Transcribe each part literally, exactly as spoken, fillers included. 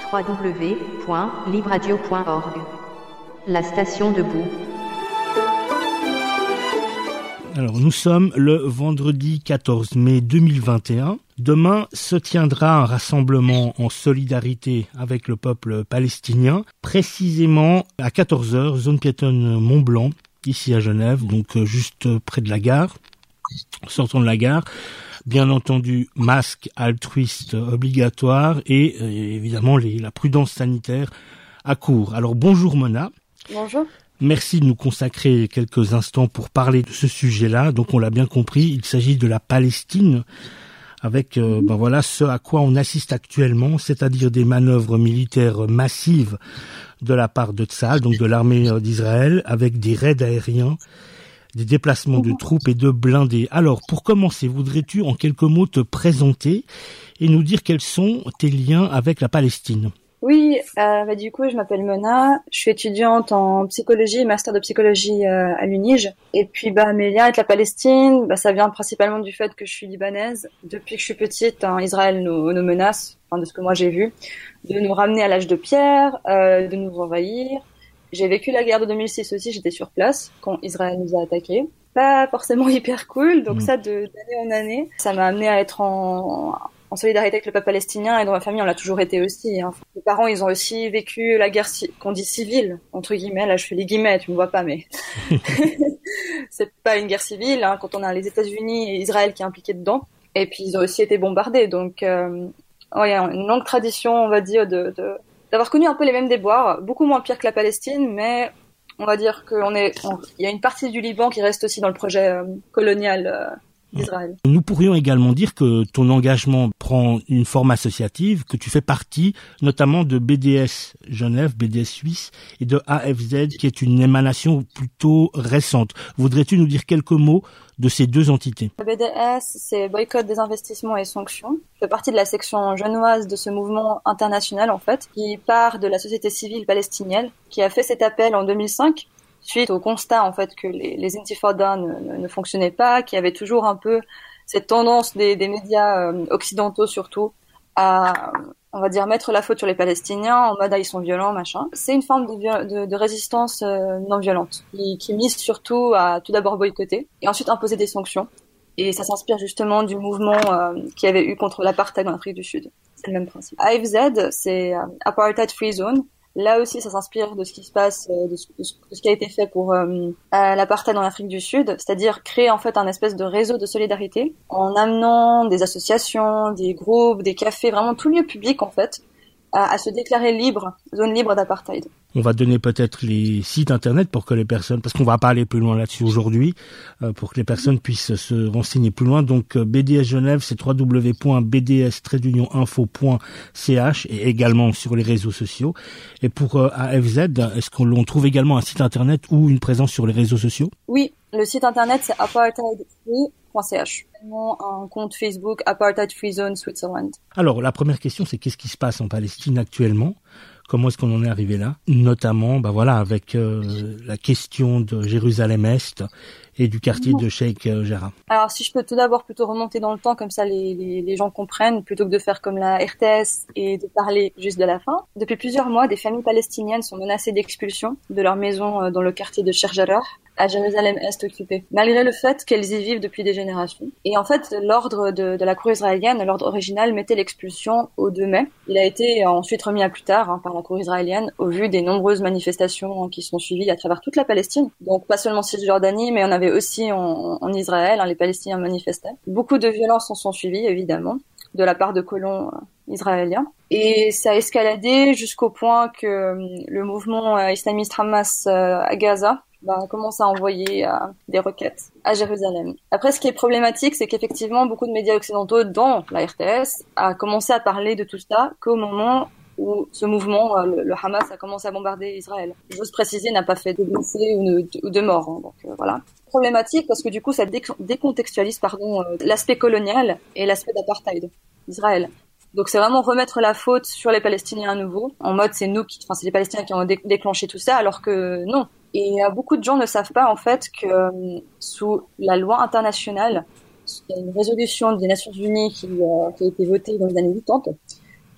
w w w point libradio point org. La station debout. Alors, nous sommes le vendredi quatorze mai deux mille vingt et un. Demain se tiendra un rassemblement en solidarité avec le peuple palestinien, précisément à quatorze heures, zone piétonne Mont-Blanc, ici à Genève, donc juste près de la gare, sortant de la gare. Bien entendu, masque altruiste obligatoire et euh, évidemment les, la prudence sanitaire à court. Alors bonjour Mona. Bonjour. Merci de nous consacrer quelques instants pour parler de ce sujet-là. Donc on l'a bien compris, il s'agit de la Palestine avec euh, ben voilà ce à quoi on assiste actuellement, c'est-à-dire des manœuvres militaires massives de la part de Tsahal, donc de l'armée d'Israël, avec des raids aériens, des déplacements de troupes et de blindés. Alors, pour commencer, voudrais-tu en quelques mots te présenter et nous dire quels sont tes liens avec la Palestine ? Oui, euh, bah, du coup, je m'appelle Mona, je suis étudiante en psychologie, master de psychologie euh, à l'UNIJ. Et puis, bah, mes liens avec la Palestine, bah, ça vient principalement du fait que je suis libanaise. Depuis que je suis petite, hein, Israël nous, nous menace, enfin, de ce que moi j'ai vu, de nous ramener à l'âge de pierre, euh, de nous envahir. J'ai vécu la guerre de deux mille six aussi, j'étais sur place quand Israël nous a attaqués. Pas forcément hyper cool, donc mmh. ça, de, d'année en année, ça m'a amené à être en, en solidarité avec le peuple palestinien, et dans ma famille, on l'a toujours été aussi. Hein. Mes parents, ils ont aussi vécu la guerre qu'on dit civile, entre guillemets. Là, je fais les guillemets, tu me vois pas, mais c'est pas une guerre civile, hein, quand on a les États-Unis et Israël qui est impliqué dedans. Et puis, ils ont aussi été bombardés, donc euh, ouais, une longue tradition, on va dire, de... de d'avoir connu un peu les mêmes déboires, beaucoup moins pire que la Palestine, mais on va dire qu'on est, il y a une partie du Liban qui reste aussi dans le projet euh, colonial euh, d'Israël. Nous pourrions également dire que ton engagement prend une forme associative, que tu fais partie notamment de B D S Genève, B D S Suisse, et de A F Z, qui est une émanation plutôt récente. Voudrais-tu nous dire quelques mots de ces deux entités? Le B D S, c'est Boycott des investissements et sanctions. Je fais partie de la section genevoise de ce mouvement international, en fait, qui part de la société civile palestinienne, qui a fait cet appel en deux mille cinq, suite au constat, en fait, que les, les intifadas ne, ne, ne fonctionnaient pas, qu'il y avait toujours un peu cette tendance des, des médias euh, occidentaux, surtout, à, on va dire, mettre la faute sur les Palestiniens, en mode, ah, ils sont violents, machin. C'est une forme de, de, de résistance euh, non violente, qui, qui mise surtout à tout d'abord boycotter, et ensuite imposer des sanctions. Et ça s'inspire justement du mouvement euh, qu'il y avait eu contre l'apartheid en Afrique du Sud. C'est le même principe. A F Z, c'est euh, Apartheid Free Zone. Là aussi, ça s'inspire de ce qui se passe, de ce, de ce qui a été fait pour euh, l'apartheid en Afrique du Sud, c'est-à-dire créer en fait un espèce de réseau de solidarité en amenant des associations, des groupes, des cafés, vraiment tout lieu public en fait, à, à se déclarer libre, zone libre d'apartheid. On va donner peut-être les sites internet pour que les personnes, parce qu'on va pas aller plus loin là-dessus aujourd'hui, euh, pour que les personnes puissent se renseigner plus loin. Donc B D S Genève, c'est w w w point b d s trait d'union info point c h et également sur les réseaux sociaux. Et pour euh, A F Z, est-ce qu'on l'on trouve également un site internet ou une présence sur les réseaux sociaux? Oui, le site internet c'est apartheid free point c h. Un compte Facebook Apartheid Free Zone Switzerland. Alors la première question, c'est qu'est-ce qui se passe en Palestine actuellement? Comment est-ce qu'on en est arrivé là? Notamment, bah voilà, avec euh, la question de Jérusalem-Est et du quartier de Sheikh Jarrah. Alors, si je peux tout d'abord plutôt remonter dans le temps, comme ça les, les, les gens comprennent, plutôt que de faire comme la R T S et de parler juste de la fin. Depuis plusieurs mois, des familles palestiniennes sont menacées d'expulsion de leur maison dans le quartier de Sheikh Jarrah, à Jérusalem-Est occupée, malgré le fait qu'elles y vivent depuis des générations. Et en fait, l'ordre de, de la Cour israélienne, l'ordre original, mettait l'expulsion au deux mai. Il a été ensuite remis à plus tard hein, par la Cour israélienne, au vu des nombreuses manifestations qui sont suivies à travers toute la Palestine. Donc pas seulement Cisjordanie, mais on avait aussi en, en Israël, hein, les Palestiniens manifestaient. Beaucoup de violences en sont suivies, évidemment, de la part de colons euh, israéliens. Et ça a escaladé jusqu'au point que euh, le mouvement euh, islamiste Hamas euh, à Gaza bah, commence à envoyer euh, des roquettes à Jérusalem. Après, ce qui est problématique, c'est qu'effectivement, beaucoup de médias occidentaux, dont la R T S, a commencé à parler de tout ça qu'au moment où ce mouvement, euh, le, le Hamas, a commencé à bombarder Israël. J'ose préciser, n'a pas fait de blessés ou de, ou de morts. Hein, donc euh, voilà. Problématique parce que du coup, ça dé- décontextualise pardon euh, l'aspect colonial et l'aspect d'apartheid d'Israël. Donc c'est vraiment remettre la faute sur les Palestiniens à nouveau, en mode c'est nous qui, enfin c'est les Palestiniens qui ont dé- déclenché tout ça, alors que non. Et euh, beaucoup de gens ne savent pas en fait que euh, sous la loi internationale, il y a une résolution des Nations Unies qui, euh, qui a été votée dans les années quatre-vingt-dix,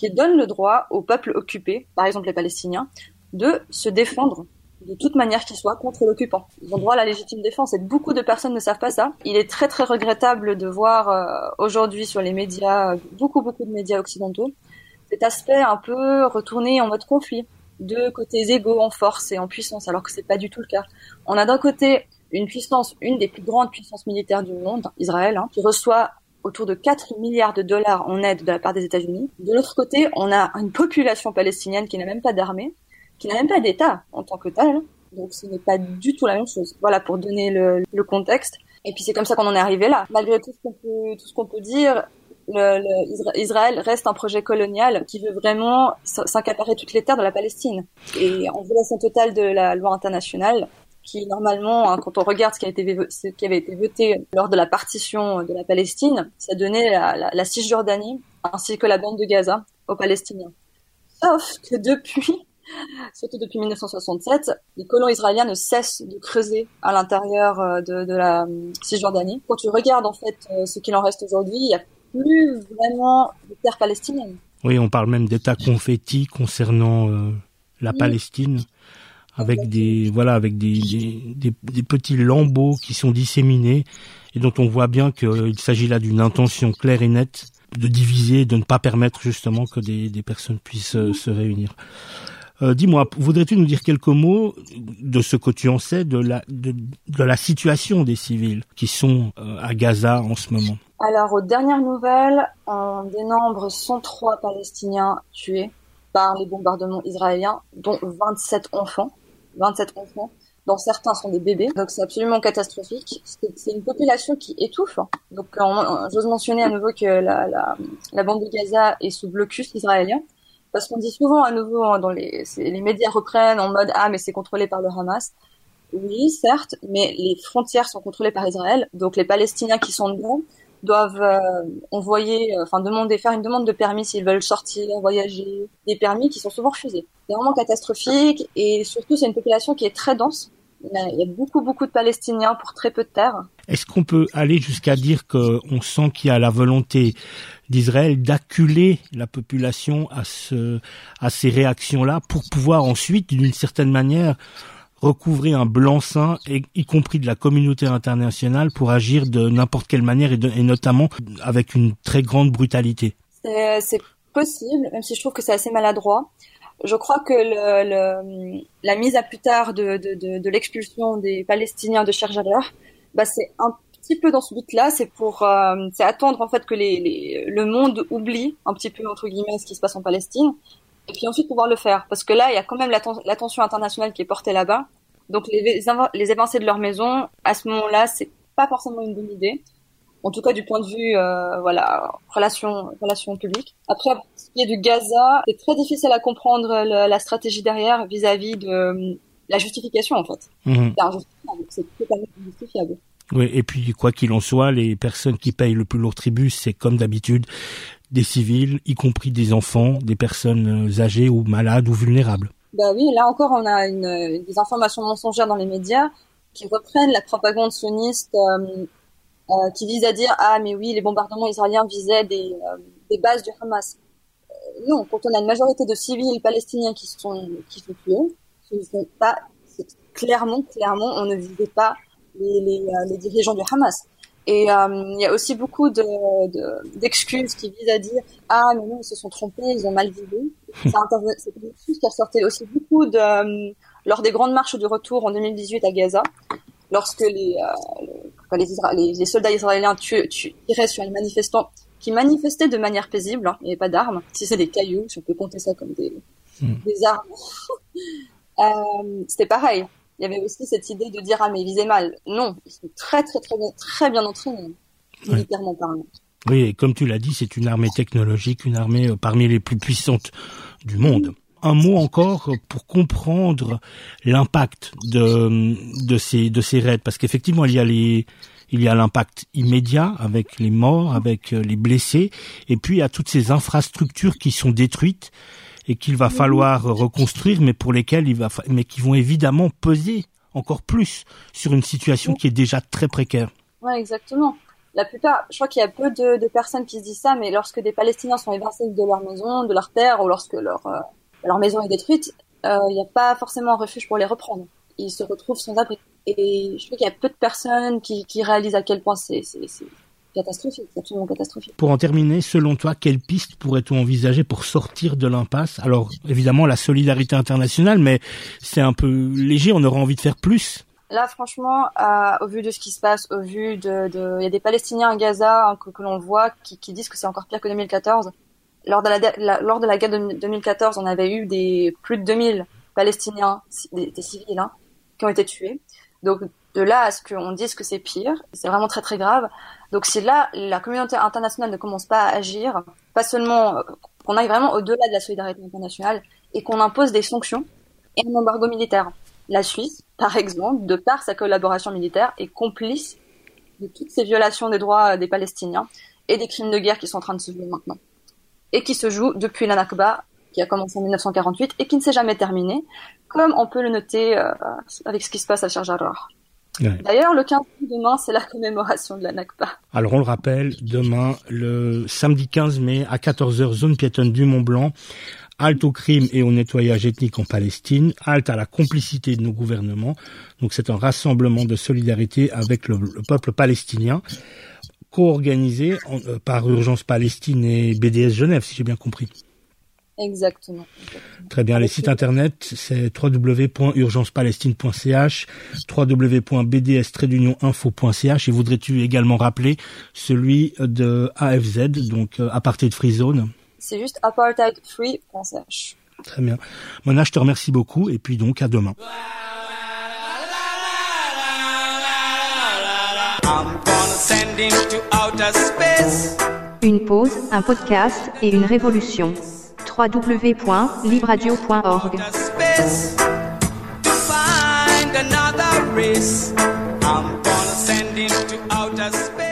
qui donne le droit au peuple occupé, par exemple les Palestiniens, de se défendre de toute manière qu'il soit contre l'occupant. Ils ont droit à la légitime défense et beaucoup de personnes ne savent pas ça. Il est très très regrettable de voir euh, aujourd'hui sur les médias, beaucoup beaucoup de médias occidentaux, cet aspect un peu retourné en mode conflit, deux côtés égaux en force et en puissance, alors que c'est pas du tout le cas. On a d'un côté une puissance, une des plus grandes puissances militaires du monde, Israël, hein, qui reçoit autour de quatre milliards de dollars en aide de la part des États-Unis. De l'autre côté, on a une population palestinienne qui n'a même pas d'armée, qui n'a même pas d'État en tant que tel, donc ce n'est pas du tout la même chose. Voilà, pour donner le, le contexte. Et puis c'est comme ça qu'on en est arrivé là. Malgré tout ce qu'on peut, tout ce qu'on peut dire, le, le, Israël reste un projet colonial qui veut vraiment s'accaparer toutes les terres de la Palestine. Et en violation totale de la loi internationale, qui normalement, hein, quand on regarde ce qui a été, ce qui avait été voté lors de la partition de la Palestine, ça donnait la, la, la Cisjordanie ainsi que la bande de Gaza aux Palestiniens. Sauf que depuis surtout depuis mille neuf cent soixante-sept, les colons israéliens ne cessent de creuser à l'intérieur de, de la Cisjordanie. Quand tu regardes en fait ce qu'il en reste aujourd'hui, il n'y a plus vraiment de terre palestinienne. Oui, on parle même d'état confetti concernant euh, la oui. Palestine, avec Exactement. des voilà, avec des, des, des, des petits lambeaux qui sont disséminés et dont on voit bien qu'il euh, s'agit là d'une intention claire et nette de diviser, de ne pas permettre justement que des, des personnes puissent euh, se réunir. Euh, dis-moi, voudrais-tu nous dire quelques mots de ce que tu en sais, de la, de, de la situation des civils qui sont euh, à Gaza en ce moment? Alors, aux dernières nouvelles, on dénombre cent trois Palestiniens tués par les bombardements israéliens, dont vingt-sept enfants, vingt-sept enfants, dont certains sont des bébés. Donc, c'est absolument catastrophique. C'est, c'est une population qui étouffe. Donc, on, on, j'ose mentionner à nouveau que la, la, la bande de Gaza est sous blocus israélien. Parce qu'on dit souvent à nouveau, hein, dans les, les médias reprennent en mode « Ah, mais c'est contrôlé par le Hamas ». Oui, certes, mais les frontières sont contrôlées par Israël. Donc les Palestiniens qui sont dedans doivent euh, envoyer, euh, enfin demander, faire une demande de permis s'ils veulent sortir, voyager. Des permis qui sont souvent refusés. C'est vraiment catastrophique et surtout c'est une population qui est très dense. Il y a beaucoup, beaucoup de Palestiniens pour très peu de terre. Est-ce qu'on peut aller jusqu'à dire qu'on sent qu'il y a la volonté d'Israël d'acculer la population à ce, à ces réactions-là pour pouvoir ensuite, d'une certaine manière, recouvrer un blanc-seing, y, y compris de la communauté internationale, pour agir de n'importe quelle manière et, de, et notamment avec une très grande brutalité? C'est, c'est possible, même si je trouve que c'est assez maladroit. Je crois que le, le, la mise à plus tard de, de, de, de l'expulsion des Palestiniens de Sheikh Jarrah, bah c'est un petit peu dans ce but-là, c'est pour, euh, c'est attendre en fait que les, les, le monde oublie un petit peu entre guillemets ce qui se passe en Palestine, et puis ensuite pouvoir le faire, parce que là il y a quand même l'atten- l'attention internationale qui est portée là-bas, donc les, les évincer de leur maison à ce moment-là, c'est pas forcément une bonne idée. En tout cas, du point de vue, euh, voilà, relations, relations publiques. Après, pour ce qui est du Gaza, c'est très difficile à comprendre le, la stratégie derrière vis-à-vis de euh, la justification, en fait. Mmh. C'est injustifiable, c'est totalement injustifiable. Oui, et puis, quoi qu'il en soit, les personnes qui payent le plus lourd tribut, c'est comme d'habitude des civils, y compris des enfants, des personnes âgées ou malades ou vulnérables. Bah oui, là encore, on a une, des informations mensongères dans les médias qui reprennent la propagande sioniste, euh, Euh, qui vise à dire ah mais oui les bombardements israéliens visaient des, euh, des bases du Hamas. Euh, non, quand on a une majorité de civils palestiniens qui sont qui sont tués, ce ne sont pas c'est clairement clairement on ne visait pas les les, euh, les dirigeants du Hamas. Et il euh, y a aussi beaucoup de, de d'excuses qui visent à dire ah mais non ils se sont trompés, ils ont mal visé. C'est une excuse qui ressortait aussi beaucoup de euh, lors des grandes marches du retour en deux mille dix-huit à Gaza, lorsque les euh, Les, Isra- les, les soldats israéliens tuaient, tuaient, tiraient sur les manifestants qui manifestaient de manière paisible, hein, il n'y avait pas d'armes, si c'est des cailloux, si on peut compter ça comme des, mmh. des armes. euh, c'était pareil. Il y avait aussi cette idée de dire ah mais ils visaient mal. Non, ils sont très très très bien, très bien entraînés, militairement ouais. parlant. Oui, et comme tu l'as dit, c'est une armée technologique, une armée euh, parmi les plus puissantes du monde. Mmh. Un mot encore pour comprendre l'impact de de ces de ces raids, parce qu'effectivement il y a les il y a l'impact immédiat avec les morts, avec les blessés, et puis il y a toutes ces infrastructures qui sont détruites et qu'il va falloir reconstruire, mais pour lesquelles il va mais qui vont évidemment peser encore plus sur une situation qui est déjà très précaire. Ouais, exactement. La plupart, je crois qu'il y a peu de, de personnes qui se disent ça, mais lorsque des Palestiniens sont évincés de leur maison, de leur terre, ou lorsque leur, euh, leur maison est détruite, euh, il n'y a pas forcément un refuge pour les reprendre. Ils se retrouvent sans abri. Et je trouve qu'il y a peu de personnes qui, qui réalisent à quel point c'est, c'est, c'est catastrophique, c'est absolument catastrophique. Pour en terminer, selon toi, quelle piste pourrait-on envisager pour sortir de l'impasse? Alors, évidemment, la solidarité internationale, mais c'est un peu léger, on aurait envie de faire plus. Là, franchement, euh, au vu de ce qui se passe, au vu de, de, il y a des Palestiniens à Gaza hein, que, que l'on voit qui, qui disent que c'est encore pire que deux mille quatorze. Lors de la, la lors de la guerre de deux mille quatorze, on avait eu des plus de deux mille Palestiniens, des, des civils, hein, qui ont été tués. Donc de là à ce qu'on dise que c'est pire, c'est vraiment très très grave. Donc si là la communauté internationale ne commence pas à agir, pas seulement euh, qu'on aille vraiment au-delà de la solidarité internationale et qu'on impose des sanctions et un embargo militaire. La Suisse, par exemple, de par sa collaboration militaire, est complice de toutes ces violations des droits des Palestiniens et des crimes de guerre qui sont en train de se jouer maintenant. Et qui se jouent depuis la Nakba, qui a commencé en mille neuf cent quarante-huit et qui ne s'est jamais terminée, comme on peut le noter euh, avec ce qui se passe à Sheikh Jarrah. Ouais. D'ailleurs, le quinze mai demain, c'est la commémoration de la Nakba. Alors, on le rappelle, demain, le samedi quinze mai, à quatorze heures, zone piétonne du Mont-Blanc, halte au crime et au nettoyage ethnique en Palestine, halte à la complicité de nos gouvernements. Donc, c'est un rassemblement de solidarité avec le, le peuple palestinien, co-organisé en, euh, par Urgence Palestine et B D S Genève, si j'ai bien compris. Exactement. exactement. Très bien. Les sites internet, c'est w w w point urgence palestine point c h, w w w point b d s trait d'union info point c h, et voudrais-tu également rappeler celui de A F Z, donc euh, Apartheid Free Zone? C'est juste apartheid free point c h. Très bien. Mona, je te remercie beaucoup, et puis donc à demain. Une pause, un podcast et une révolution. w w w point libradio point org. I'm gonna send him to outer space.